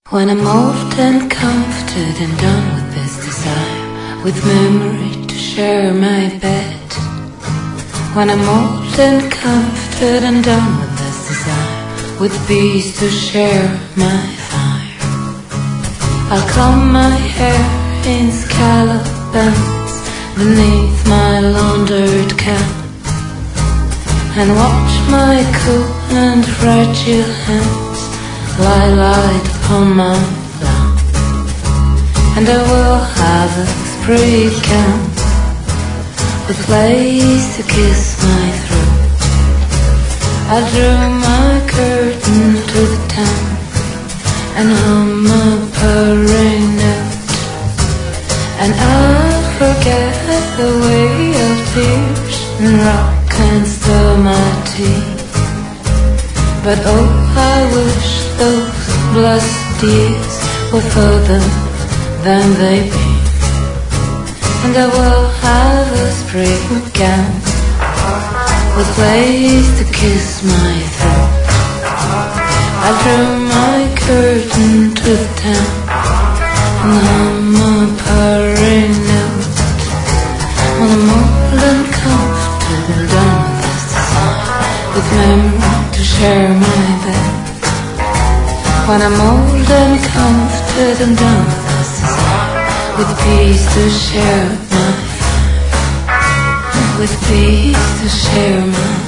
When I'm old and comforted and done with this desire, with memory to share my bed. When I'm old and comforted and done with this desire, with peace to share my fire, I'll comb my hair in scallop bands beneath my laundered cap, and watch my cool and fragile hands lie light upon my lap. And I will have a spree camp with place to kiss my throat. I drew my curtain to the town and hum a purring note, and I'll forget the way of tears and rock and stir my tea. But oh, I wish those blessed years were further than they be, and I will have a spring gown with place to kiss my throat. I drew my curtain to the town and hum a purring note. When I'm old and comfortable, done with this desire, with memory to share my bed. When I'm old and comforted and done with this desire, with peace to share my fire, with peace to share my